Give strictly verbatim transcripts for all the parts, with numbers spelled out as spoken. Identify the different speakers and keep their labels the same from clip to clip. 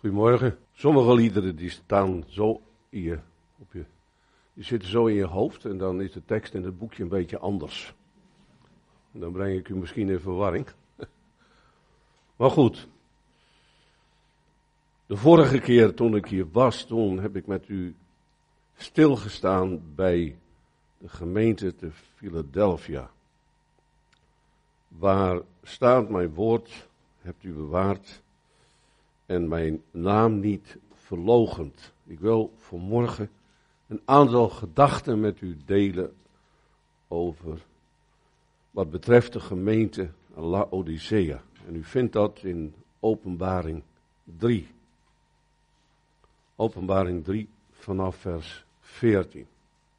Speaker 1: Goedemorgen. Sommige liederen die staan zo in je, op je, die zitten zo in je hoofd en dan is de tekst in het boekje een beetje anders. En dan breng ik u misschien in verwarring. Maar goed. De vorige keer toen ik hier was, toen heb ik met u stilgestaan bij de gemeente te Philadelphia. Waar staat mijn woord, hebt u bewaard en mijn naam niet verloochend. Ik wil vanmorgen een aantal gedachten met u delen over wat betreft de gemeente Laodicea. En u vindt dat in Openbaring drie. Openbaring drie vanaf vers veertien.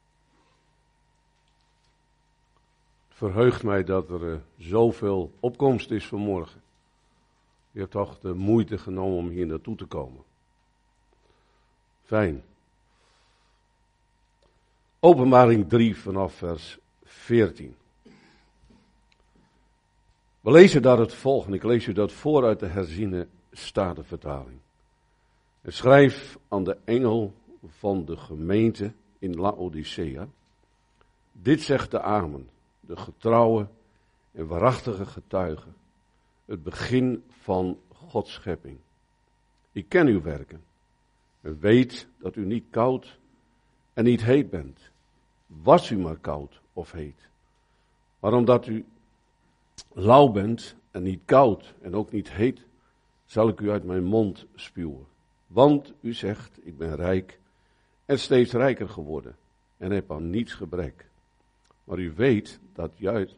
Speaker 1: Het verheugt mij dat er uh, zoveel opkomst is vanmorgen. U hebt toch de moeite genomen om hier naartoe te komen. Fijn. Openbaring drie vanaf vers veertien. We lezen daar het volgende. Ik lees u dat voor uit de herziene Statenvertaling. En schrijf aan de engel van de gemeente in Laodicea. Dit zegt de Amen, de getrouwe en waarachtige getuige. Het begin van Gods schepping. Ik ken uw werken en weet dat u niet koud en niet heet bent. Was u maar koud of heet. Maar omdat u lauw bent en niet koud en ook niet heet, zal ik u uit mijn mond spuwen. Want u zegt, ik ben rijk en steeds rijker geworden en heb aan niets gebrek. Maar u weet dat juist,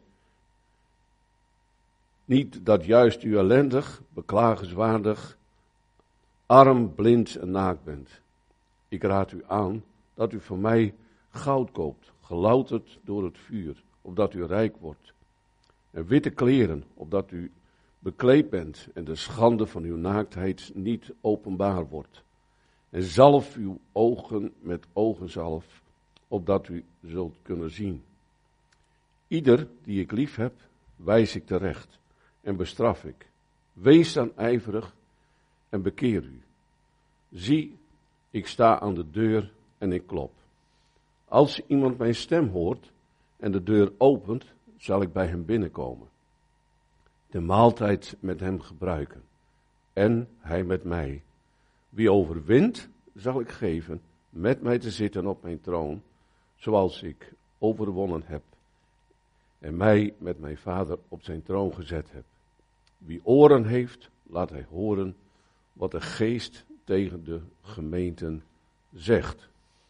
Speaker 1: niet dat juist u ellendig, beklagenswaardig, arm, blind en naakt bent. Ik raad u aan dat u van mij goud koopt, gelouterd door het vuur, opdat u rijk wordt. En witte kleren, opdat u bekleed bent en de schande van uw naaktheid niet openbaar wordt. En zalf uw ogen met ogenzalf, opdat u zult kunnen zien. Ieder die ik lief heb, wijs ik terecht en bestraf ik. Wees dan ijverig en bekeer u. Zie, ik sta aan de deur en ik klop. Als iemand mijn stem hoort en de deur opent, zal ik bij hem binnenkomen. De maaltijd met hem gebruiken. En hij met mij. Wie overwint, zal ik geven met mij te zitten op mijn troon, zoals ik overwonnen heb. En mij met mijn vader op zijn troon gezet heb. Wie oren heeft, laat hij horen wat de geest tegen de gemeenten zegt.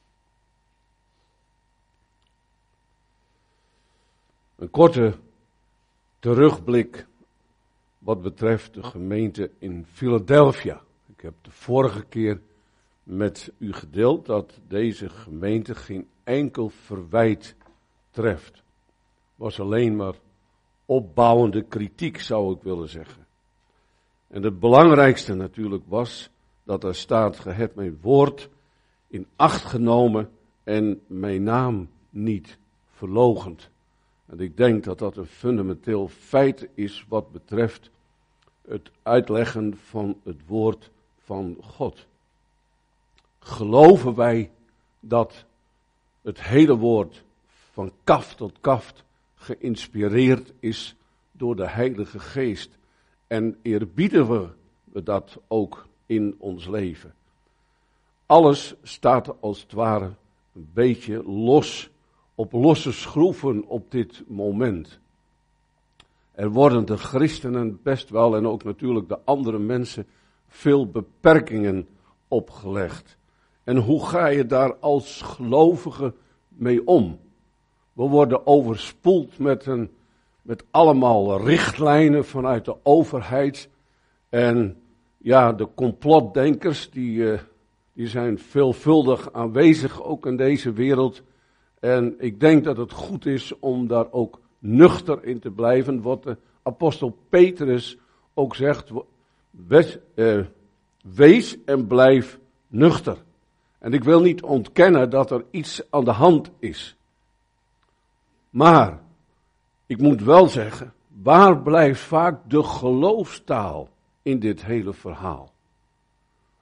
Speaker 1: Een korte terugblik wat betreft de gemeente in Philadelphia. Ik heb de vorige keer met u gedeeld dat deze gemeente geen enkel verwijt treft. Was alleen maar opbouwende kritiek, zou ik willen zeggen. En het belangrijkste natuurlijk was dat er staat, ge hebt mijn woord in acht genomen en mijn naam niet verloochend. En ik denk dat dat een fundamenteel feit is wat betreft het uitleggen van het woord van God. Geloven wij dat het hele woord van kaft tot kaft geïnspireerd is door de Heilige Geest. En eerbiedigen we dat ook in ons leven. Alles staat als het ware een beetje los, op losse schroeven op dit moment. Er worden de christenen best wel en ook natuurlijk de andere mensen veel beperkingen opgelegd. En hoe ga je daar als gelovige mee om? We worden overspoeld met, een, met allemaal richtlijnen vanuit de overheid. En ja, de complotdenkers die, uh, die zijn veelvuldig aanwezig ook in deze wereld. En ik denk dat het goed is om daar ook nuchter in te blijven. Wat de apostel Petrus ook zegt, wees, uh, wees en blijf nuchter. En ik wil niet ontkennen dat er iets aan de hand is. Maar, ik moet wel zeggen, waar blijft vaak de geloofstaal in dit hele verhaal?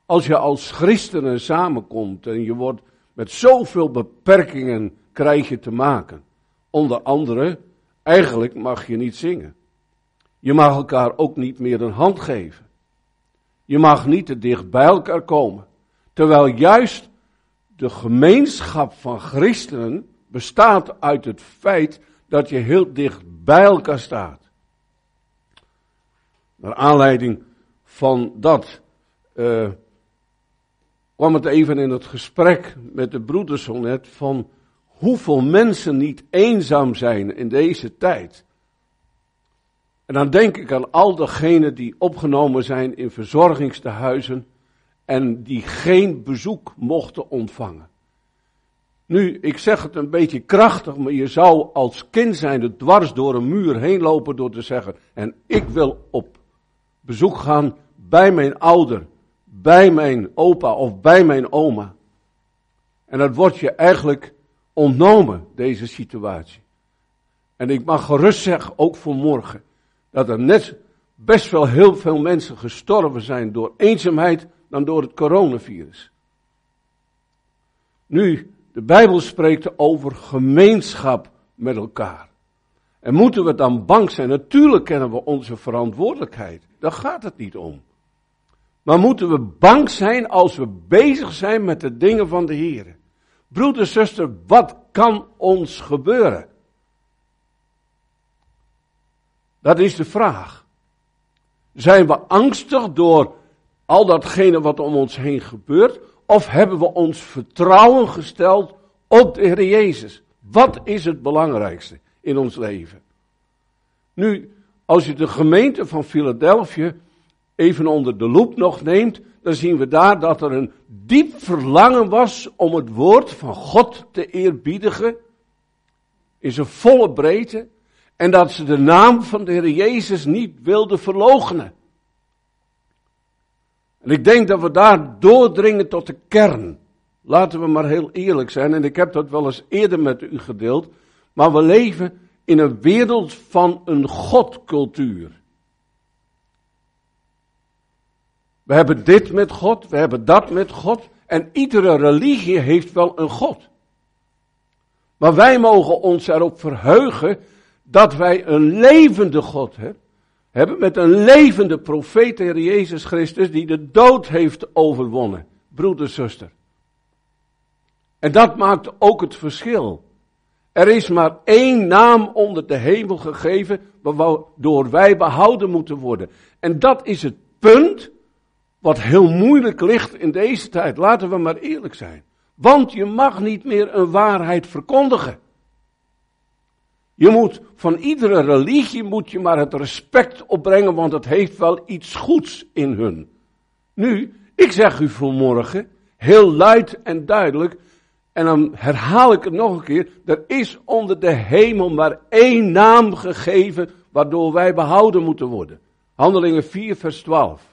Speaker 1: Als je als christenen samenkomt en je wordt met zoveel beperkingen krijg je te maken. Onder andere, eigenlijk mag je niet zingen. Je mag elkaar ook niet meer een hand geven. Je mag niet te dicht bij elkaar komen. Terwijl juist de gemeenschap van christenen bestaat uit het feit dat je heel dicht bij elkaar staat. Naar aanleiding van dat uh, kwam het even in het gesprek met de broeders zo net van hoeveel mensen niet eenzaam zijn in deze tijd. En dan denk ik aan al degenen die opgenomen zijn in verzorgingstehuizen en die geen bezoek mochten ontvangen. Nu, ik zeg het een beetje krachtig, maar je zou als kind zijnde dwars door een muur heen lopen door te zeggen, en ik wil op bezoek gaan bij mijn ouder, bij mijn opa of bij mijn oma. En dat wordt je eigenlijk ontnomen, deze situatie. En ik mag gerust zeggen, ook voor morgen, dat er net best wel heel veel mensen gestorven zijn door eenzaamheid dan door het coronavirus. Nu, de Bijbel spreekt over gemeenschap met elkaar. En moeten we dan bang zijn? Natuurlijk kennen we onze verantwoordelijkheid. Daar gaat het niet om. Maar moeten we bang zijn als we bezig zijn met de dingen van de Heer? Broeder, zuster, wat kan ons gebeuren? Dat is de vraag. Zijn we angstig door al datgene wat om ons heen gebeurt? Of hebben we ons vertrouwen gesteld op de Heer Jezus? Wat is het belangrijkste in ons leven? Nu, als je de gemeente van Philadelphia even onder de loep nog neemt, dan zien we daar dat er een diep verlangen was om het woord van God te eerbiedigen in zijn volle breedte en dat ze de naam van de Heer Jezus niet wilden verloochenen. En ik denk dat we daar doordringen tot de kern. Laten we maar heel eerlijk zijn, en ik heb dat wel eens eerder met u gedeeld, maar we leven in een wereld van een godcultuur. We hebben dit met God, we hebben dat met God, en iedere religie heeft wel een God. Maar wij mogen ons erop verheugen dat wij een levende God hebben. Hebben met een levende profeet, Heer Jezus Christus, die de dood heeft overwonnen. Broeder, zuster. En dat maakt ook het verschil. Er is maar één naam onder de hemel gegeven, waardoor wij behouden moeten worden. En dat is het punt wat heel moeilijk ligt in deze tijd. Laten we maar eerlijk zijn. Want je mag niet meer een waarheid verkondigen. Je moet van iedere religie moet je maar het respect opbrengen, want het heeft wel iets goeds in hun. Nu, ik zeg u vanmorgen, heel luid en duidelijk, en dan herhaal ik het nog een keer, er is onder de hemel maar één naam gegeven, waardoor wij behouden moeten worden. Handelingen vier vers twaalf.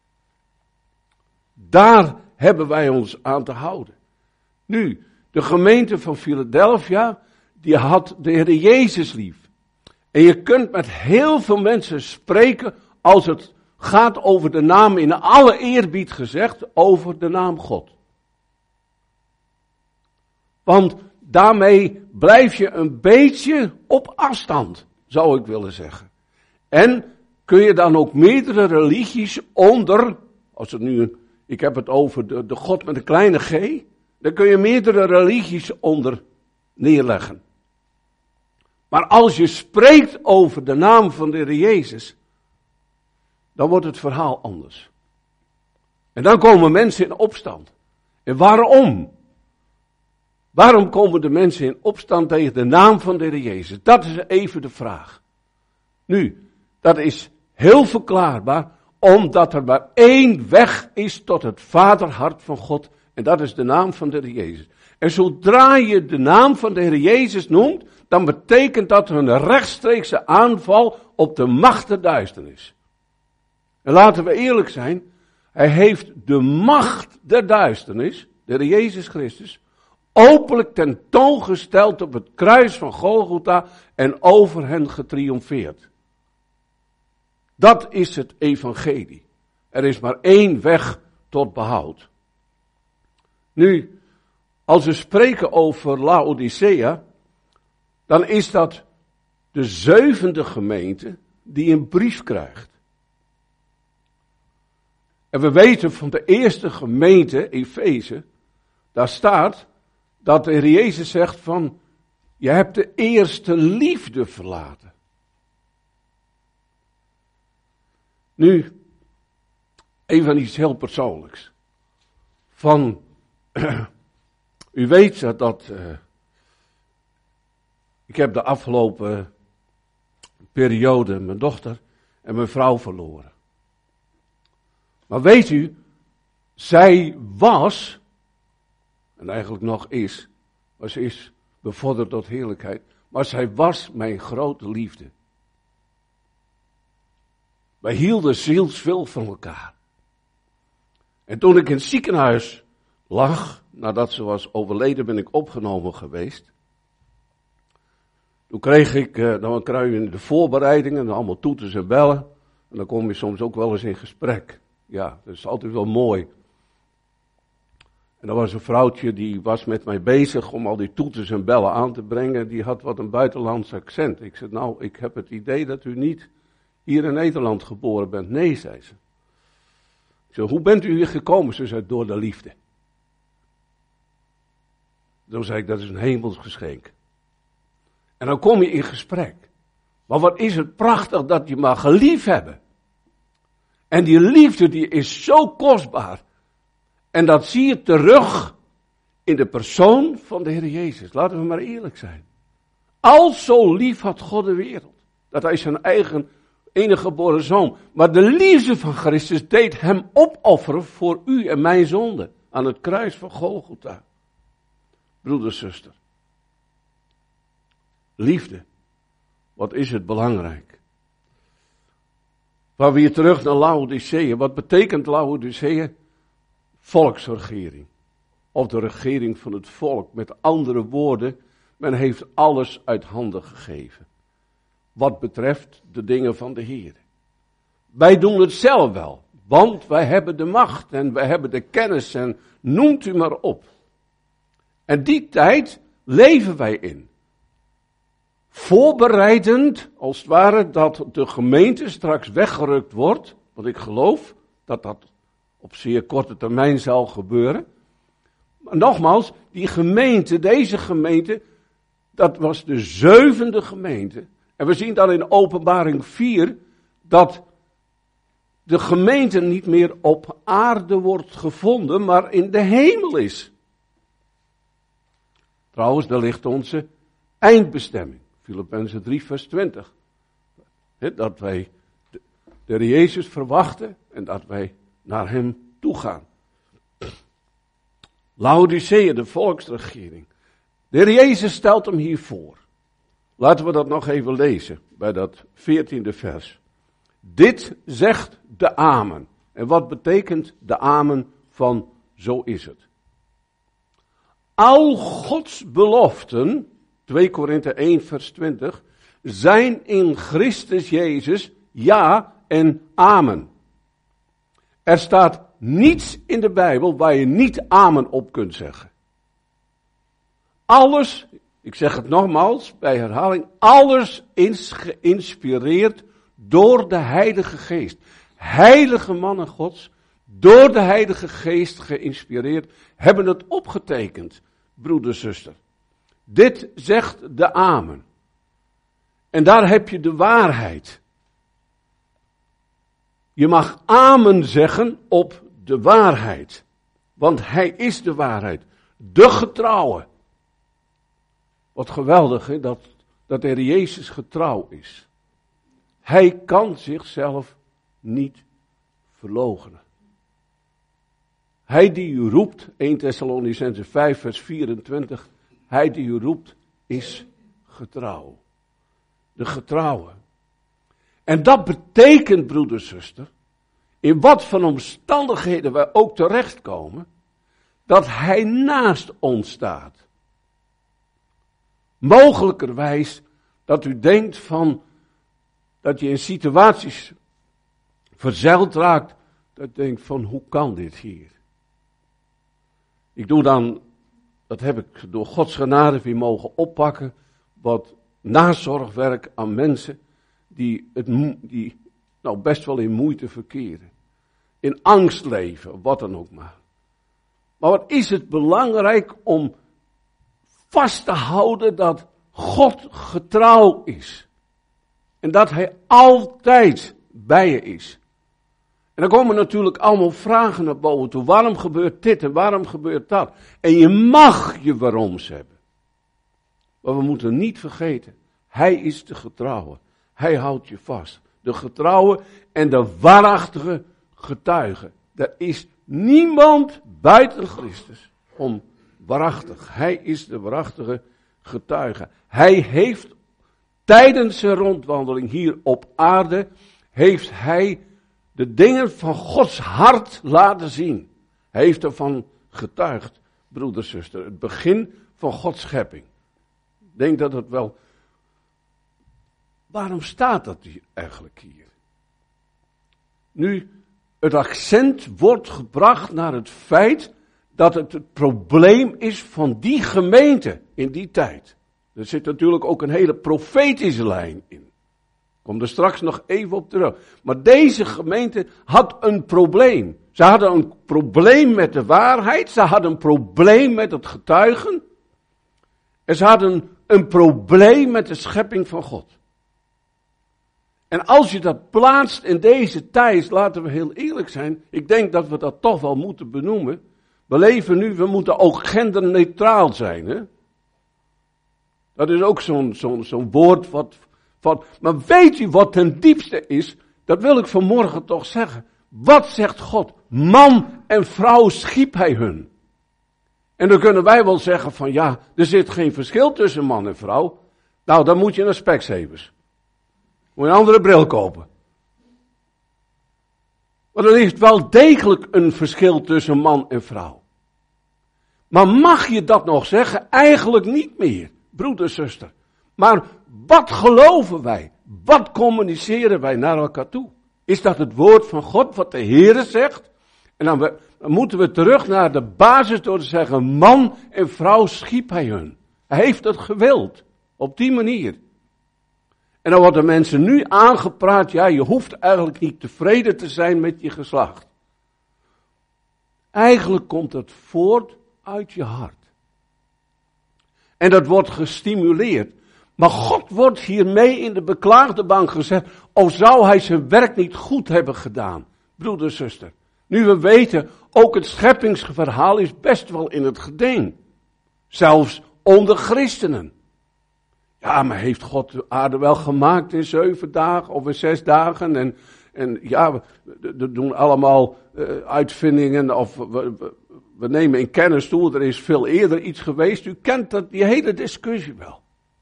Speaker 1: Daar hebben wij ons aan te houden. Nu, de gemeente van Philadelphia, die had de Heer Jezus lief. En je kunt met heel veel mensen spreken als het gaat over de naam, in alle eerbied gezegd, over de naam God. Want daarmee blijf je een beetje op afstand, zou ik willen zeggen. En kun je dan ook meerdere religies onder, als het nu, ik heb het over de, de God met een kleine g, dan kun je meerdere religies onder neerleggen. Maar als je spreekt over de naam van de Heer Jezus, dan wordt het verhaal anders. En dan komen mensen in opstand. En waarom? Waarom komen de mensen in opstand tegen de naam van de Heer Jezus? Dat is even de vraag. Nu, dat is heel verklaarbaar, omdat er maar één weg is tot het vaderhart van God. En dat is de naam van de Heer Jezus. En zodra je de naam van de Heer Jezus noemt, dan betekent dat een rechtstreekse aanval op de macht der duisternis. En laten we eerlijk zijn, hij heeft de macht der duisternis, de Heer Jezus Christus, openlijk tentoongesteld op het kruis van Golgotha en over hen getriomfeerd. Dat is het evangelie. Er is maar één weg tot behoud. Nu, als we spreken over Laodicea, dan is dat de zevende gemeente die een brief krijgt. En we weten van de eerste gemeente, Efeze, daar staat dat de Heer Jezus zegt van, je hebt de eerste liefde verlaten. Nu, even iets heel persoonlijks. Van, u weet dat, dat uh, ik heb de afgelopen periode mijn dochter en mijn vrouw verloren. Maar weet u, zij was, en eigenlijk nog is, maar ze is bevorderd tot heerlijkheid, maar zij was mijn grote liefde. Wij hielden zielsveel van elkaar. En toen ik in het ziekenhuis lag, nadat ze was overleden, ben ik opgenomen geweest. Toen kreeg ik, uh, dan krijg je de voorbereidingen, allemaal toeters en bellen. En dan kom je soms ook wel eens in gesprek. Ja, dat is altijd wel mooi. En er was een vrouwtje die was met mij bezig om al die toeters en bellen aan te brengen. Die had wat een buitenlands accent. Ik zei, nou, ik heb het idee dat u niet hier in Nederland geboren bent. Nee, zei ze. Ik zei, hoe bent u hier gekomen? Ze zei, door de liefde. Toen zei ik, dat is een hemels geschenk. En dan kom je in gesprek. Maar wat is het prachtig dat je mag liefhebben. En die liefde die is zo kostbaar. En dat zie je terug in de persoon van de Heer Jezus. Laten we maar eerlijk zijn. Al zo lief had God de wereld. Dat hij zijn eigen enige geboren zoon. Maar de liefde van Christus deed hem opofferen voor u en mijn zonde. Aan het kruis van Golgotha. Broeder, zuster. Liefde. Wat is het belangrijk? Maar weer terug naar Laodicea. Wat betekent Laodicea? Volksregering. Of de regering van het volk. Met andere woorden, men heeft alles uit handen gegeven. Wat betreft de dingen van de Heer. Wij doen het zelf wel. Want wij hebben de macht en wij hebben de kennis en noemt u maar op. En die tijd leven wij in. Voorbereidend, als het ware, dat de gemeente straks weggerukt wordt. Want ik geloof dat dat op zeer korte termijn zal gebeuren. Maar nogmaals, die gemeente, deze gemeente, dat was de zevende gemeente. En we zien dan in Openbaring vier dat de gemeente niet meer op aarde wordt gevonden, maar in de hemel is. Trouwens, daar ligt onze eindbestemming. Filippenzen drie vers twintig. He, dat wij de, de Heer Jezus verwachten en dat wij naar hem toe gaan. Laodicea, de volksregering. De Heer Jezus stelt hem hier voor. Laten we dat nog even lezen bij dat veertiende vers. Dit zegt de Amen. En wat betekent de Amen van zo is het? Al Gods beloften, twee Korinthe één vers twintig, zijn in Christus Jezus ja en amen. Er staat niets in de Bijbel waar je niet amen op kunt zeggen. Alles, ik zeg het nogmaals bij herhaling, alles is geïnspireerd door de Heilige Geest. Heilige mannen Gods, door de Heilige Geest geïnspireerd, hebben het opgetekend, broeder, zuster. Dit zegt de Amen. En daar heb je de waarheid. Je mag Amen zeggen op de waarheid. Want Hij is de waarheid. De getrouwe. Wat geweldig, hè? Dat, dat de Heer Jezus getrouw is. Hij kan zichzelf niet verloochenen. Hij die u roept, eerste Thessalonicenzen vijf vers vierentwintig, hij die u roept is getrouw. De getrouwe. En dat betekent, broeder, zuster, in wat van omstandigheden wij ook terechtkomen, dat hij naast ons staat. Mogelijkerwijs dat u denkt van, dat je in situaties verzeild raakt, dat ik denk van, hoe kan dit hier? Ik doe dan, dat heb ik door Gods genade weer mogen oppakken, wat nazorgwerk aan mensen die, het, die nou best wel in moeite verkeren. In angst leven, wat dan ook maar. Maar wat is het belangrijk om vast te houden dat God getrouw is. En dat hij altijd bij je is. En dan komen natuurlijk allemaal vragen naar boven toe. Waarom gebeurt dit en waarom gebeurt dat? En je mag je waaroms hebben. Maar we moeten niet vergeten. Hij is de getrouwe. Hij houdt je vast. De getrouwe en de waarachtige getuige. Er is niemand buiten Christus om waarachtig. Hij is de waarachtige getuige. Hij heeft tijdens zijn rondwandeling hier op aarde, heeft hij de dingen van Gods hart laten zien. Hij heeft ervan getuigd, broeder, zuster. Het begin van Gods schepping. Ik denk dat het wel... Waarom staat dat hier eigenlijk hier? Nu, het accent wordt gebracht naar het feit dat het het probleem is van die gemeente in die tijd. Er zit natuurlijk ook een hele profetische lijn in. Ik kom er straks nog even op terug. Maar deze gemeente had een probleem. Ze hadden een probleem met de waarheid. Ze hadden een probleem met het getuigen. En ze hadden een probleem met de schepping van God. En als je dat plaatst in deze tijd, laten we heel eerlijk zijn. Ik denk dat we dat toch wel moeten benoemen. We leven nu, we moeten ook genderneutraal zijn. Hè? Dat is ook zo'n zo'n zo'n woord wat... Van, maar weet u wat ten diepste is? Dat wil ik vanmorgen toch zeggen. Wat zegt God? Man en vrouw schiep hij hun. En dan kunnen wij wel zeggen van ja, er zit geen verschil tussen man en vrouw. Nou, dan moet je naar Specsavers. Moet je een andere bril kopen. Maar er is wel degelijk een verschil tussen man en vrouw. Maar mag je dat nog zeggen? Eigenlijk niet meer, broeder, zuster. Maar wat geloven wij? Wat communiceren wij naar elkaar toe? Is dat het woord van God wat de Heere zegt? En dan, we, dan moeten we terug naar de basis door te zeggen, man en vrouw schiep hij hun. Hij heeft het gewild. Op die manier. En dan worden mensen nu aangepraat, ja, je hoeft eigenlijk niet tevreden te zijn met je geslacht. Eigenlijk komt het voort uit je hart. En dat wordt gestimuleerd. Maar God wordt hiermee in de beklaagde bank gezet. Of zou hij zijn werk niet goed hebben gedaan? Broeder, zuster. Nu we weten, ook het scheppingsverhaal is best wel in het geding. Zelfs onder christenen. Ja, maar heeft God de aarde wel gemaakt in zeven dagen of in zes dagen? En, en ja, we, we doen allemaal uh, uitvindingen of we, we, we nemen in kennis toe. Er is veel eerder iets geweest. U kent dat, die hele discussie wel.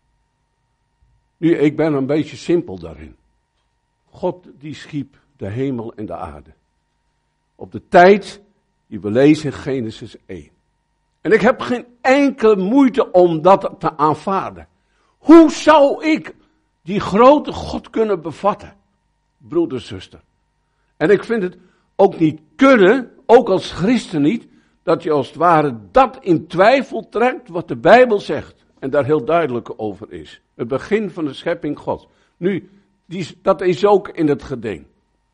Speaker 1: Nu, ik ben een beetje simpel daarin. God die schiep de hemel en de aarde. Op de tijd die we lezen in Genesis één. En ik heb geen enkele moeite om dat te aanvaarden. Hoe zou ik die grote God kunnen bevatten? Broeder, zuster. En ik vind het ook niet kunnen, ook als christen niet, dat je als het ware dat in twijfel trekt wat de Bijbel zegt. En daar heel duidelijk over is. Het begin van de schepping Gods. Nu, die, dat is ook in het geding.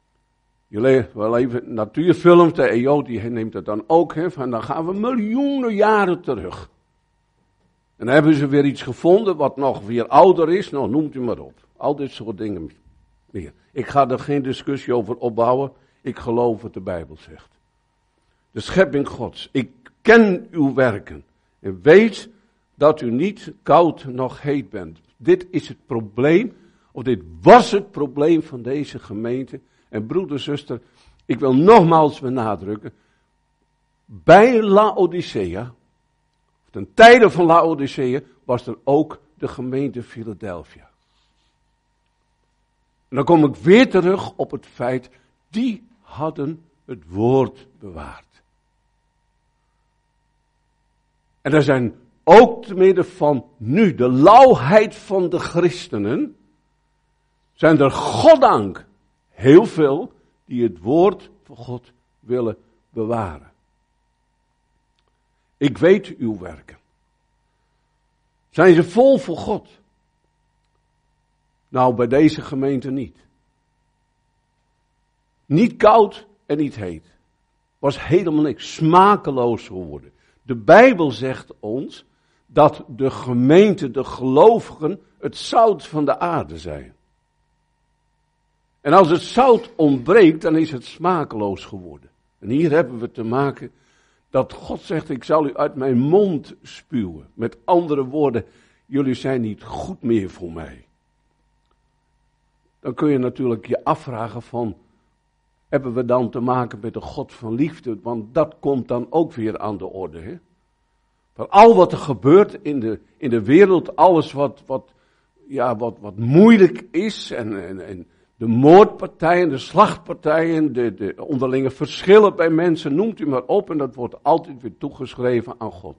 Speaker 1: Je wel even natuurfilms, de E O die neemt het dan ook, hè, van dan gaan we miljoenen jaren terug. En dan hebben ze weer iets gevonden wat nog weer ouder is, nou noemt u maar op. Al dit soort dingen meer. Ik ga er geen discussie over opbouwen, ik geloof wat de Bijbel zegt. De schepping Gods, ik ken uw werken en weet dat u niet koud nog heet bent. Dit is het probleem, of dit was het probleem van deze gemeente. En broeder, zuster, ik wil nogmaals benadrukken. Bij Laodicea, ten tijde van Laodicea, was er ook de gemeente Philadelphia. En dan kom ik weer terug op het feit, die hadden het woord bewaard. En er zijn ook te midden van nu de lauwheid van de christenen, zijn er goddank heel veel die het woord van God willen bewaren. Ik weet uw werken. Zijn ze vol voor God? Nou, bij deze gemeente niet. Niet koud en niet heet. Was helemaal niks. Smakeloos geworden. De Bijbel zegt ons dat de gemeente, de gelovigen, het zout van de aarde zijn. En als het zout ontbreekt, dan is het smakeloos geworden. En hier hebben we te maken dat God zegt, ik zal u uit mijn mond spuwen. Met andere woorden, jullie zijn niet goed meer voor mij. Dan kun je natuurlijk je afvragen van, hebben we dan te maken met de God van liefde? Want dat komt dan ook weer aan de orde. Hè? Van al wat er gebeurt in de, in de wereld, alles wat, wat, ja, wat, wat moeilijk is en, en, en de moordpartijen, de slachtpartijen, de, de onderlinge verschillen bij mensen, noemt u maar op en dat wordt altijd weer toegeschreven aan God.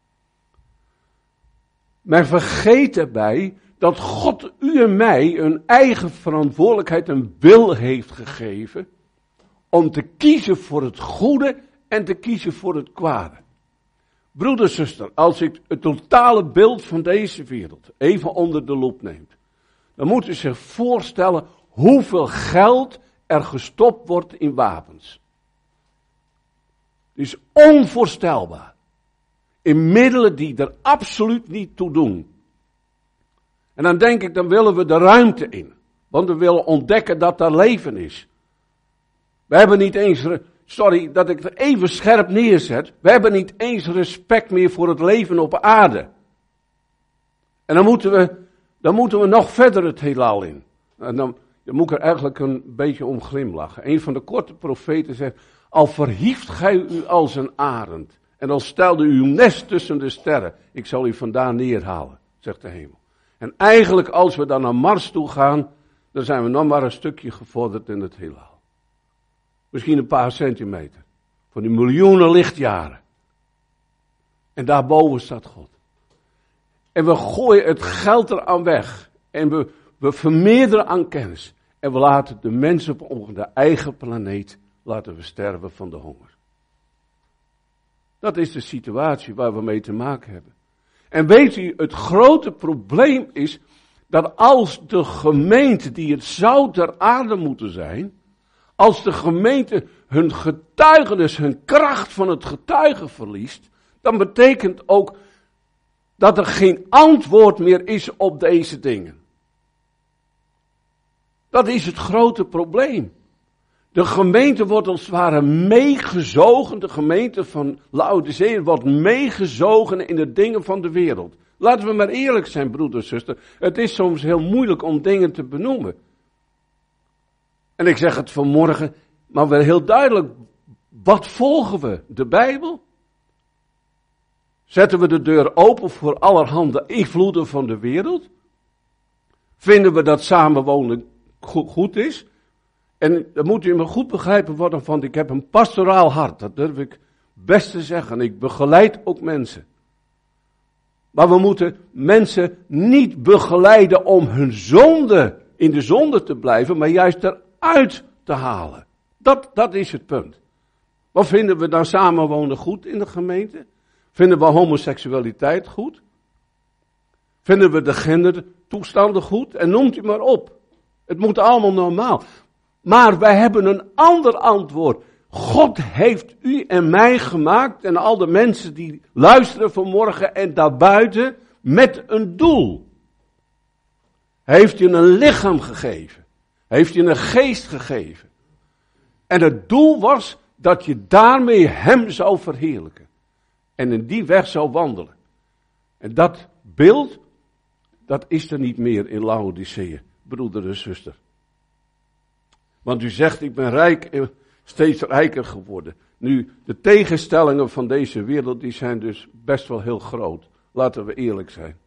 Speaker 1: Maar vergeet daarbij dat God u en mij een eigen verantwoordelijkheid en wil heeft gegeven om te kiezen voor het goede en te kiezen voor het kwade. Broeder, zuster, als ik het totale beeld van deze wereld even onder de loep neem, dan moet u zich voorstellen hoeveel geld er gestopt wordt in wapens. Het is onvoorstelbaar. In middelen die er absoluut niet toe doen. En dan denk ik, dan willen we de ruimte in. Want we willen ontdekken dat er leven is. We hebben niet eens, sorry dat ik het even scherp neerzet. We hebben niet eens respect meer voor het leven op aarde. En dan moeten we, dan moeten we nog verder het heelal in. En dan, dan moet ik er eigenlijk een beetje om glimlachen. Een van de korte profeten zegt, al verhieft gij u als een arend. En dan stelde u uw nest tussen de sterren. Ik zal u vandaan neerhalen, zegt de hemel. En eigenlijk als we dan naar Mars toe gaan, dan zijn we nog maar een stukje gevorderd in het heelal. Misschien een paar centimeter. Van die miljoenen lichtjaren. En daarboven staat God. En we gooien het geld eraan weg. En we, we vermeerderen aan kennis. En we laten de mensen op onze eigen planeet laten we sterven van de honger. Dat is de situatie waar we mee te maken hebben. En weet u, het grote probleem is dat als de gemeente die het zout der aarde moeten zijn, als de gemeente hun getuigenis, hun kracht van het getuigen verliest, dan betekent ook dat er geen antwoord meer is op deze dingen. Dat is het grote probleem. De gemeente wordt als het ware meegezogen, de gemeente van Laodicea wordt meegezogen in de dingen van de wereld. Laten we maar eerlijk zijn, broeder en zuster. Het is soms heel moeilijk om dingen te benoemen. En ik zeg het vanmorgen, maar wel heel duidelijk. Wat volgen we? De Bijbel? Zetten we de deur open voor allerhande invloeden van de wereld? Vinden we dat samenwonen goed is? En dan moet u me goed begrijpen worden, want ik heb een pastoraal hart. Dat durf ik best te zeggen. Ik begeleid ook mensen. Maar we moeten mensen niet begeleiden om hun zonde in de zonde te blijven, maar juist eruit te halen. Dat, dat is het punt. Wat vinden we dan samenwonen goed in de gemeente? Vinden we homoseksualiteit goed? Vinden we de gendertoestanden goed? En noemt u maar op. Het moet allemaal normaal. Maar wij hebben een ander antwoord. God heeft u en mij gemaakt en al de mensen die luisteren vanmorgen en daarbuiten met een doel. Hij heeft je een lichaam gegeven. Hij heeft je een geest gegeven. En het doel was dat je daarmee hem zou verheerlijken. En in die weg zou wandelen. En dat beeld, dat is er niet meer in Laodicea, broeder en zuster. Want u zegt, ik ben rijk en steeds rijker geworden. Nu, de tegenstellingen van deze wereld, die zijn dus best wel heel groot. Laten we eerlijk zijn.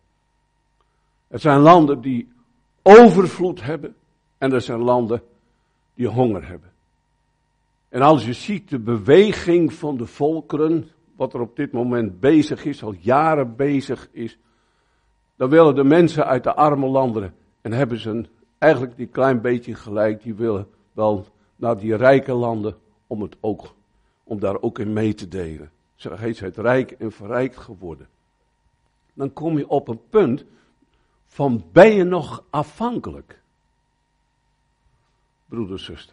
Speaker 1: Er zijn landen die overvloed hebben. En er zijn landen die honger hebben. En als je ziet de beweging van de volkeren, wat er op dit moment bezig is, al jaren bezig is, dan willen de mensen uit de arme landen, en hebben ze een, eigenlijk die klein beetje gelijk, die willen wel naar die rijke landen om het ook om daar ook in mee te delen. Hij is rijk en verrijkt geworden. Dan kom je op een punt van, ben je nog afhankelijk? Broeder, zuster.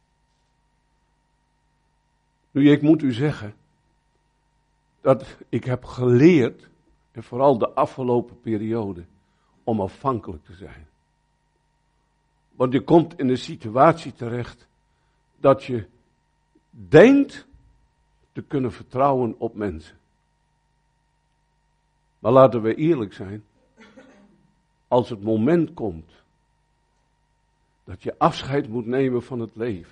Speaker 1: Nu, ik moet u zeggen, dat ik heb geleerd, en vooral de afgelopen periode, om afhankelijk te zijn. Want je komt in een situatie terecht, dat je denkt te kunnen vertrouwen op mensen. Maar laten we eerlijk zijn, als het moment komt dat je afscheid moet nemen van het leven,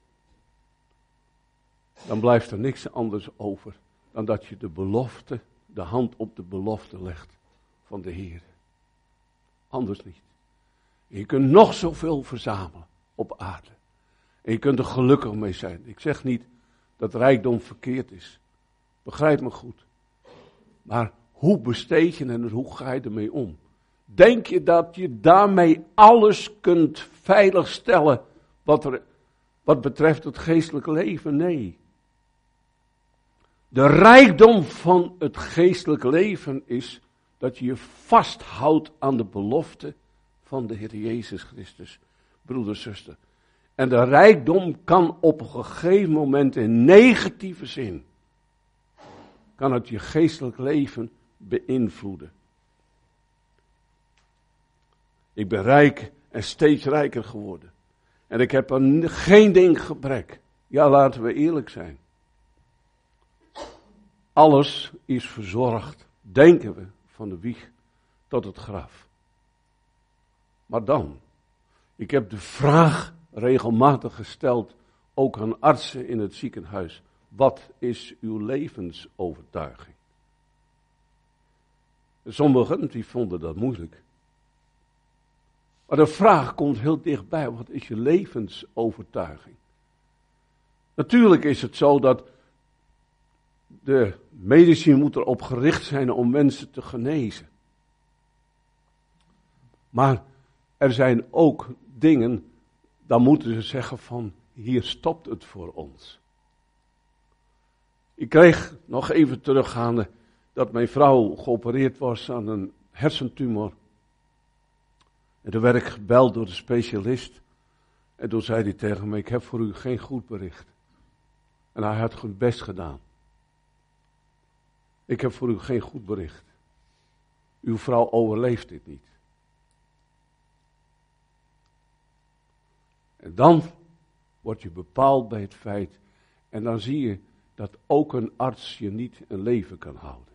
Speaker 1: dan blijft er niks anders over dan dat je de belofte, de hand op de belofte legt van de Heer. Anders niet. Je kunt nog zoveel verzamelen op aarde. En je kunt er gelukkig mee zijn. Ik zeg niet dat rijkdom verkeerd is. Begrijp me goed. Maar hoe besteed je en hoe ga je ermee om? Denk je dat je daarmee alles kunt veiligstellen wat, er, wat betreft het geestelijke leven? Nee. De rijkdom van het geestelijke leven is dat je je vasthoudt aan de belofte van de Heer Jezus Christus, broeder, zuster. En de rijkdom kan op een gegeven moment in negatieve zin, kan het je geestelijk leven beïnvloeden. Ik ben rijk en steeds rijker geworden. En ik heb er geen ding gebrek. Ja, laten we eerlijk zijn. Alles is verzorgd, denken we, van de wieg tot het graf. Maar dan, ik heb de vraag regelmatig gesteld, ook aan artsen in het ziekenhuis. Wat is uw levensovertuiging? Sommigen die vonden dat moeilijk. Maar de vraag komt heel dichtbij, wat is je levensovertuiging? Natuurlijk is het zo dat de medici moet erop gericht zijn om mensen te genezen. Maar er zijn ook dingen, dan moeten ze zeggen van, hier stopt het voor ons. Ik kreeg nog even teruggaande dat mijn vrouw geopereerd was aan een hersentumor. En toen werd ik gebeld door de specialist. En toen zei hij tegen me, ik heb voor u geen goed bericht. En hij had goed best gedaan. Ik heb voor u geen goed bericht. Uw vrouw overleeft dit niet. En dan word je bepaald bij het feit. En dan zie je dat ook een arts je niet een leven kan houden.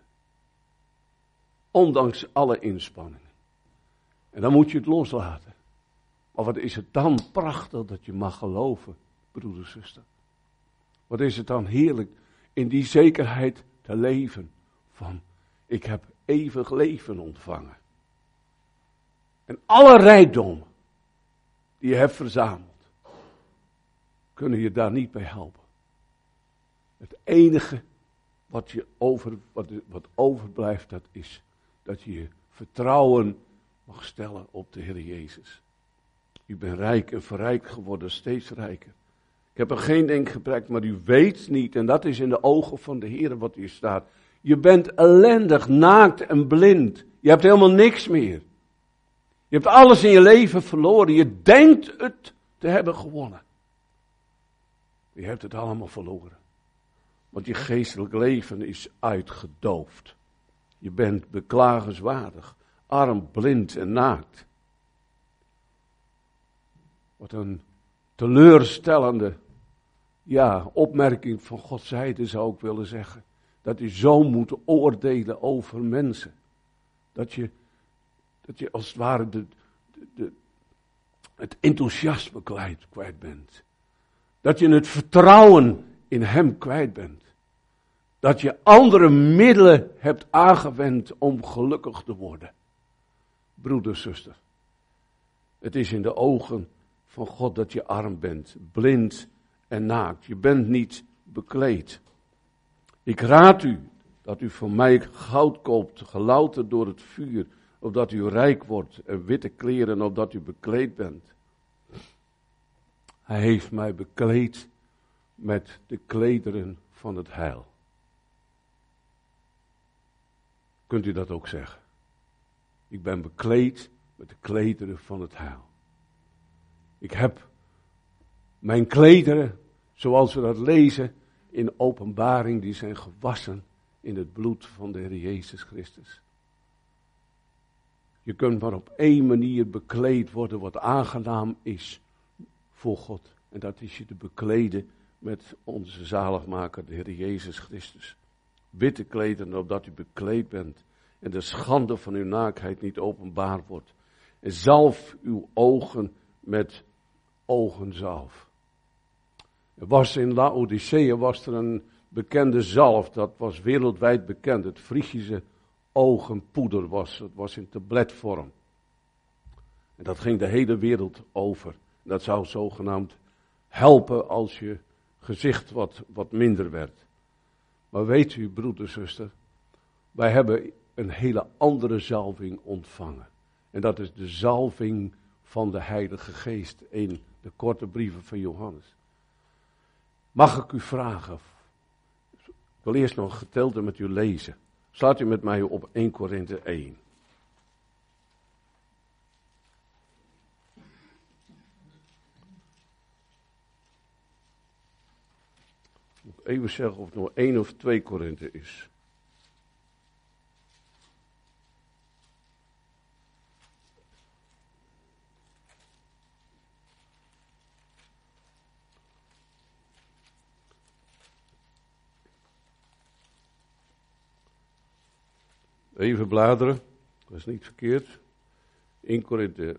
Speaker 1: Ondanks alle inspanningen. En dan moet je het loslaten. Maar wat is het dan prachtig dat je mag geloven, broeder, zuster. Wat is het dan heerlijk in die zekerheid te leven van, ik heb eeuwig leven ontvangen. En alle rijkdom die je hebt verzameld, kunnen je daar niet bij helpen. Het enige wat, je over, wat, wat overblijft, dat is dat je je vertrouwen mag stellen op de Heer Jezus. U bent rijk en verrijkt geworden, steeds rijker. Ik heb er geen denkgebrek, maar u weet niet, en dat is in de ogen van de Heer wat hier staat. Je bent ellendig, naakt en blind. Je hebt helemaal niks meer. Je hebt alles in je leven verloren. Je denkt het te hebben gewonnen. Je hebt het allemaal verloren. Want je geestelijk leven is uitgedoofd. Je bent beklagenswaardig, arm, blind en naakt. Wat een teleurstellende, ja, opmerking van Gods zijde zou ik willen zeggen. Dat je zo moet oordelen over mensen. Dat je, dat je als het ware de, de, de, het enthousiasme kwijt, kwijt bent. Dat je het vertrouwen in hem kwijt bent. Dat je andere middelen hebt aangewend om gelukkig te worden. Broeder, zuster. Het is in de ogen van God dat je arm bent, blind en naakt. Je bent niet bekleed. Ik raad u dat u van mij goud koopt, gelouterd door het vuur, opdat u rijk wordt, en witte kleren, opdat u bekleed bent. Hij heeft mij bekleed met de klederen van het heil. Kunt u dat ook zeggen? Ik ben bekleed met de klederen van het heil. Ik heb mijn klederen, zoals we dat lezen in Openbaring, die zijn gewassen in het bloed van de Heer Jezus Christus. Je kunt maar op één manier bekleed worden wat aangenaam is voor God. En dat is je te bekleden met onze zaligmaker, de Heer Jezus Christus. Witte klederen, opdat u bekleed bent en de schande van uw naaktheid niet openbaar wordt. En zalf uw ogen met ogenzalf. Er was in Laodicea was er een bekende zalf, dat was wereldwijd bekend. Het Frigische ogenpoeder was, het was in tabletvorm. En dat ging de hele wereld over. Dat zou zogenaamd helpen als je gezicht wat, wat minder werd. Maar weet u, broeder, zuster, wij hebben een hele andere zalving ontvangen. En dat is de zalving van de Heilige Geest in de korte brieven van Johannes. Mag ik u vragen, ik wil eerst nog een gedeelte met u lezen. Slaat u met mij op Eerste Korinthe één. Ik moet even zeggen of het nog één of twee Korinthe is. Even bladeren, dat is niet verkeerd. Eerste Korinthe.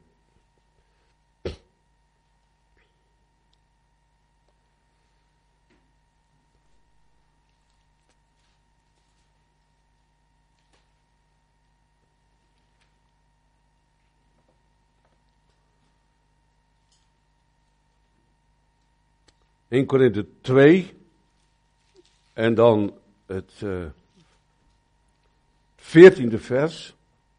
Speaker 1: Eerste Korinthe twee. En dan het uh, veertiende vers.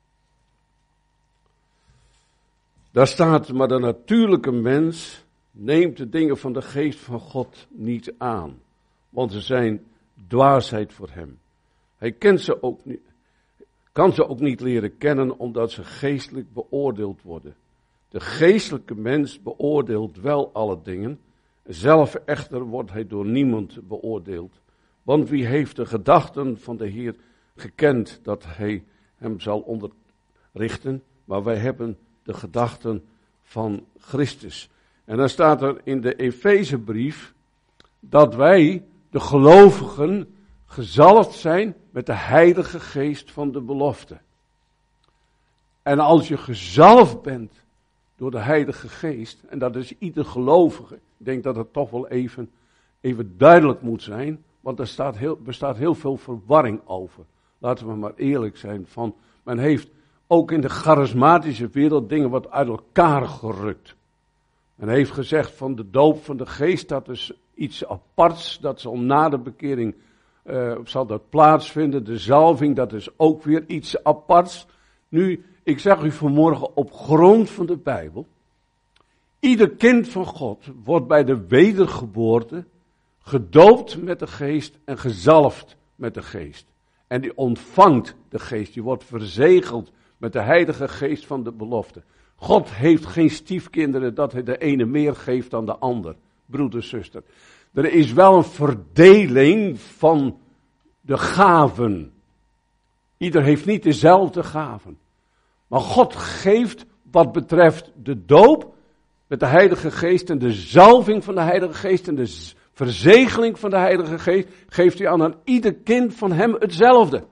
Speaker 1: Daar staat, maar de natuurlijke mens neemt de dingen van de geest van God niet aan. Want ze zijn dwaasheid voor hem. Hij kent ze ook niet, kan ze ook niet leren kennen omdat ze geestelijk beoordeeld worden. De geestelijke mens beoordeelt wel alle dingen. Zelf echter wordt hij door niemand beoordeeld. Want wie heeft de gedachten van de Heer gekend dat hij hem zal onderrichten? Maar wij hebben de gedachten van Christus. En dan staat er in de Efezebrief dat wij, de gelovigen, gezalfd zijn met de Heilige Geest van de belofte. En als je gezalfd bent door de Heilige Geest, en dat is ieder gelovige, ik denk dat het toch wel even, even duidelijk moet zijn, want er staat heel, bestaat heel veel verwarring over. Laten we maar eerlijk zijn, van, men heeft ook in de charismatische wereld dingen wat uit elkaar gerukt. Men heeft gezegd van de doop van de geest, dat is iets aparts, dat zal na de bekering, uh, zal dat plaatsvinden. De zalving, dat is ook weer iets aparts. Nu, ik zeg u vanmorgen op grond van de Bijbel, ieder kind van God wordt bij de wedergeboorte gedoopt met de geest en gezalfd met de geest. En die ontvangt de geest, die wordt verzegeld met de Heilige Geest van de belofte. God heeft geen stiefkinderen dat hij de ene meer geeft dan de ander, broeder, zuster. Er is wel een verdeling van de gaven. Ieder heeft niet dezelfde gaven. Maar God geeft wat betreft de doop met de Heilige Geest en de zalving van de Heilige Geest en de verzegeling van de Heilige Geest, geeft hij aan, aan ieder kind van hem hetzelfde.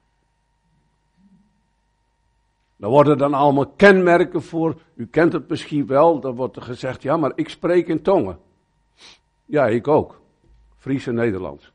Speaker 1: Daar worden dan allemaal kenmerken voor, u kent het misschien wel, dan wordt er gezegd, ja maar ik spreek in tongen. Ja, ik ook. Fries en Nederlands.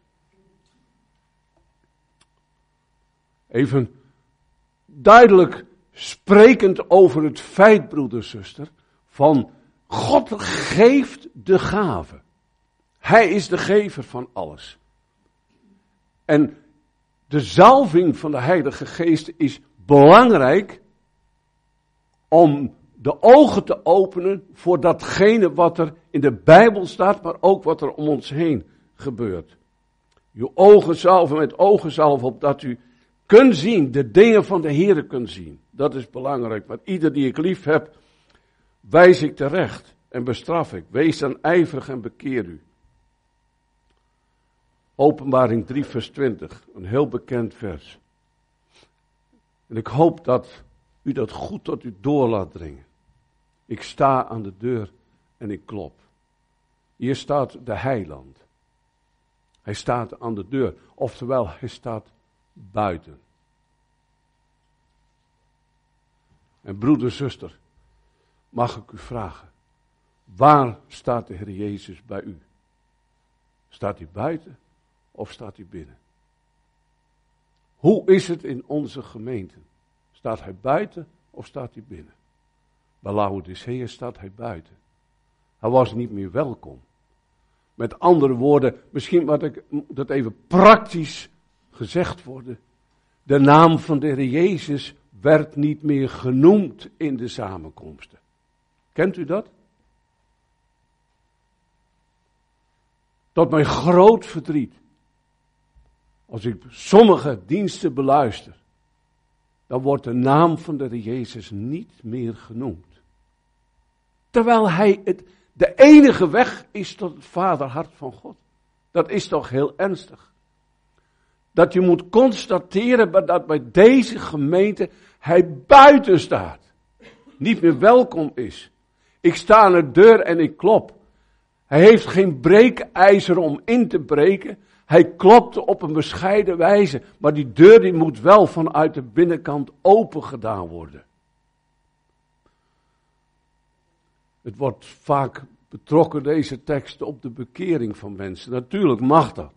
Speaker 1: Even duidelijk sprekend over het feit, broeder, zuster, van God geeft de gave. Hij is de gever van alles. En de zalving van de Heilige Geest is belangrijk om de ogen te openen voor datgene wat er in de Bijbel staat, maar ook wat er om ons heen gebeurt. Je ogen zalven met ogen zalven, opdat u kunt zien, de dingen van de Heere kunt zien. Dat is belangrijk, want ieder die ik lief heb, wijs ik terecht en bestraf ik. Wees dan ijverig en bekeer u. Openbaring drie vers twintig, een heel bekend vers. En ik hoop dat u dat goed tot u door laat dringen. Ik sta aan de deur en ik klop. Hier staat de heiland. Hij staat aan de deur, oftewel hij staat buiten. En broeder, zuster, mag ik u vragen, waar staat de Heer Jezus bij u? Staat hij buiten of staat hij binnen? Hoe is het in onze gemeente? Staat hij buiten of staat hij binnen? Bij Laodicea staat hij buiten. Hij was niet meer welkom. Met andere woorden, misschien wat ik dat even praktisch gezegd worden. De naam van de Heer Jezus werd niet meer genoemd in de samenkomsten. Kent u dat? Tot mijn groot verdriet. Als ik sommige diensten beluister, dan wordt de naam van de Heer Jezus niet meer genoemd. Terwijl hij het, de enige weg is tot het vaderhart van God. Dat is toch heel ernstig. Dat je moet constateren dat bij deze gemeente hij buiten staat. Niet meer welkom is. Ik sta aan de deur en ik klop. Hij heeft geen breekijzer om in te breken. Hij klopte op een bescheiden wijze. Maar die deur die moet wel vanuit de binnenkant open gedaan worden. Het wordt vaak betrokken, deze teksten, op de bekering van mensen. Natuurlijk mag dat.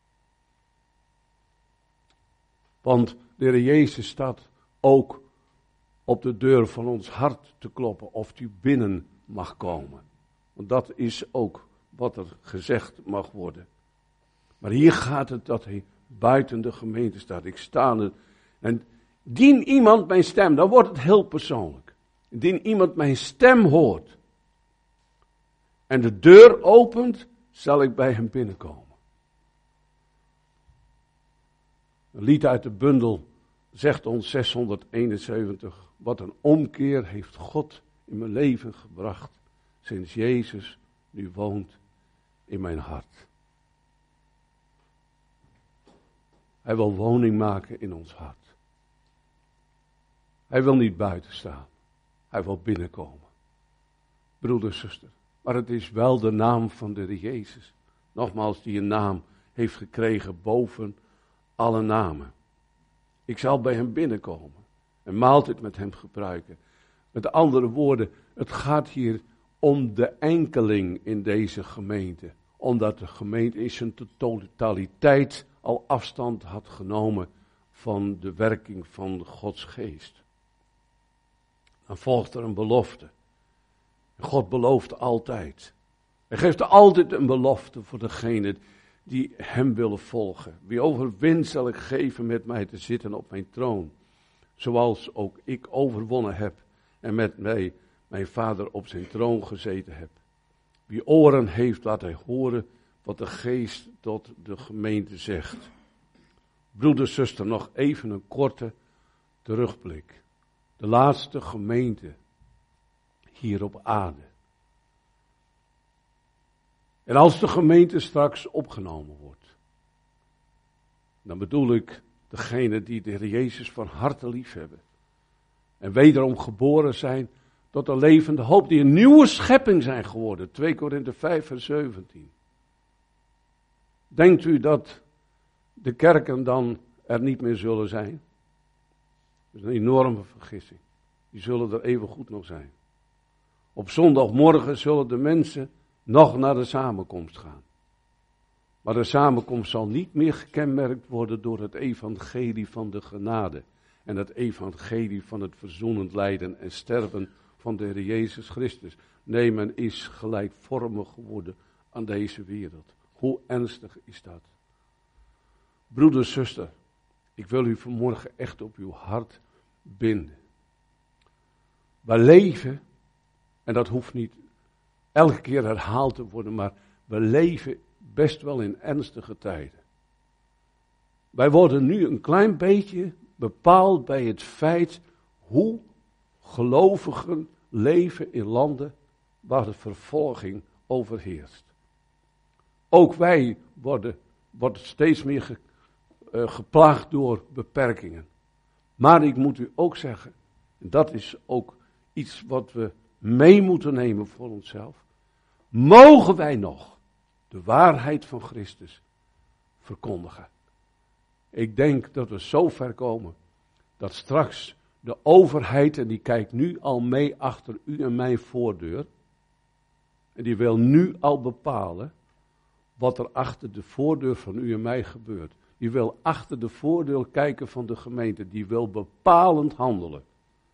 Speaker 1: Want de Heer Jezus staat ook op de deur van ons hart te kloppen of die binnen mag komen. Want dat is ook wat er gezegd mag worden. Maar hier gaat het dat hij buiten de gemeente staat. Ik sta er. En dien iemand mijn stem, dan wordt het heel persoonlijk. Dien iemand mijn stem hoort en de deur opent, zal ik bij hem binnenkomen. Een lied uit de bundel zegt ons zeshonderdeenenzeventig. Wat een omkeer heeft God in mijn leven gebracht, sinds Jezus nu woont in mijn hart. Hij wil woning maken in ons hart. Hij wil niet buiten staan. Hij wil binnenkomen. Broeder, zuster. Maar het is wel de naam van de Heer Jezus. Nogmaals, die een naam heeft gekregen boven alle namen. Ik zal bij hem binnenkomen. En maaltijd met hem gebruiken. Met andere woorden, het gaat hier om de enkeling in deze gemeente. Omdat de gemeente in zijn totaliteit al afstand had genomen van de werking van Gods geest. Dan volgt er een belofte. God belooft altijd. Hij geeft altijd een belofte voor degene die hem willen volgen. Wie overwint zal ik geven met mij te zitten op mijn troon. Zoals ook ik overwonnen heb en met mij mijn vader op zijn troon gezeten heb. Wie oren heeft, laat hij horen wat de geest tot de gemeente zegt. Broeder, zuster, nog even een korte terugblik. De laatste gemeente hier op aarde. En als de gemeente straks opgenomen wordt, dan bedoel ik degene die de Heer Jezus van harte lief hebben. En wederom geboren zijn tot een levende hoop, die een nieuwe schepping zijn geworden. twee Korinthe vijf vers zeventien. Denkt u dat de kerken dan er niet meer zullen zijn? Dat is een enorme vergissing. Die zullen er even goed nog zijn. Op zondagmorgen zullen de mensen nog naar de samenkomst gaan. Maar de samenkomst zal niet meer gekenmerkt worden door het evangelie van de genade. En het evangelie van het verzoenend lijden en sterven van de Heer Jezus Christus. Nee, men is gelijkvormig geworden aan deze wereld. Hoe ernstig is dat? Broeder, zuster, ik wil u vanmorgen echt op uw hart binden. We leven, en dat hoeft niet elke keer herhaald te worden, maar we leven best wel in ernstige tijden. Wij worden nu een klein beetje bepaald bij het feit hoe gelovigen leven in landen waar de vervolging overheerst. Ook wij worden, worden steeds meer ge, uh, geplaagd door beperkingen. Maar ik moet u ook zeggen, en dat is ook iets wat we mee moeten nemen voor onszelf. Mogen wij nog de waarheid van Christus verkondigen? Ik denk dat we zo ver komen dat straks de overheid, en die kijkt nu al mee achter u en mijn voordeur, en die wil nu al bepalen wat er achter de voordeur van u en mij gebeurt. Die wil achter de voordeur kijken van de gemeente, die wil bepalend handelen.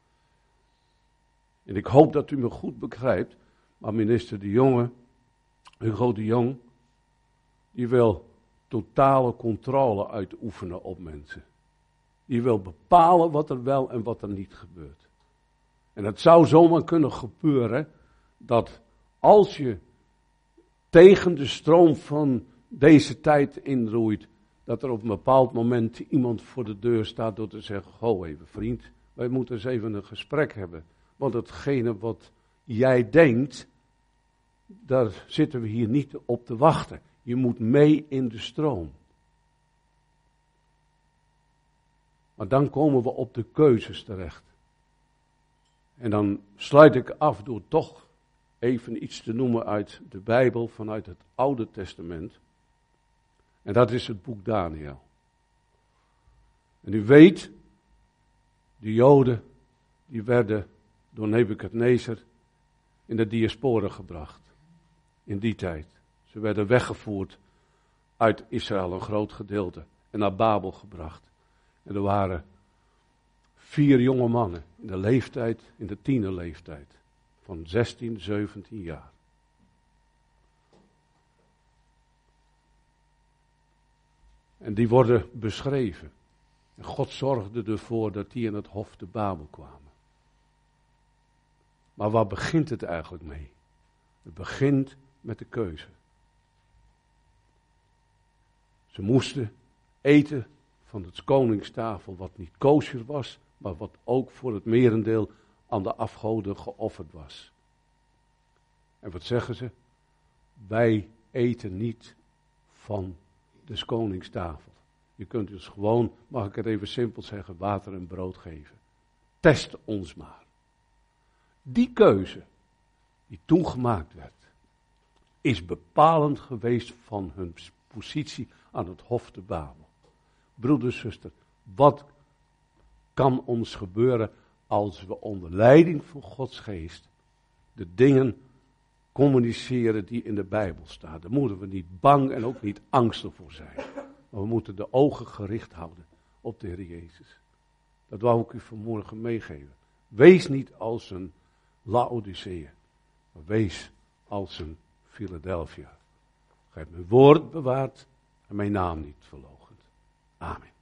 Speaker 1: En ik hoop dat u me goed begrijpt, maar minister De Jonge, Hugo de Jong, die wil totale controle uitoefenen op mensen. Die wil bepalen wat er wel en wat er niet gebeurt. En het zou zomaar kunnen gebeuren dat als je tegen de stroom van deze tijd inroeit, dat er op een bepaald moment iemand voor de deur staat door te zeggen, ho even vriend, wij moeten eens even een gesprek hebben. Want hetgene wat jij denkt, daar zitten we hier niet op te wachten. Je moet mee in de stroom. Maar dan komen we op de keuzes terecht. En dan sluit ik af door toch even iets te noemen uit de Bijbel, vanuit het Oude Testament. En dat is het boek Daniël. En u weet, de Joden, die werden door Nebukadnezar in de diaspora gebracht. In die tijd. Ze werden weggevoerd uit Israël, een groot gedeelte, en naar Babel gebracht. En er waren vier jonge mannen in de leeftijd, in de tienerleeftijd, van zestien, zeventien jaar. En die worden beschreven. En God zorgde ervoor dat die in het hof te Babel kwamen. Maar waar begint het eigenlijk mee? Het begint met de keuze. Ze moesten eten van het koningstafel wat niet kosher was, maar wat ook voor het merendeel aan de afgoden geofferd was. En wat zeggen ze? Wij eten niet van de koningstafel. Je kunt dus gewoon, mag ik het even simpel zeggen, water en brood geven. Test ons maar. Die keuze die toen gemaakt werd, is bepalend geweest van hun positie aan het hof te Babel. Broeder, zuster, wat kan ons gebeuren als we onder leiding van Gods geest de dingen communiceren die in de Bijbel staan? Daar moeten we niet bang en ook niet angstig voor zijn. Maar we moeten de ogen gericht houden op de Heer Jezus. Dat wou ik u vanmorgen meegeven. Wees niet als een Laodicea, maar wees als een Philadelphia. Gij hebt mijn woord bewaard en mijn naam niet verloochend. Amen.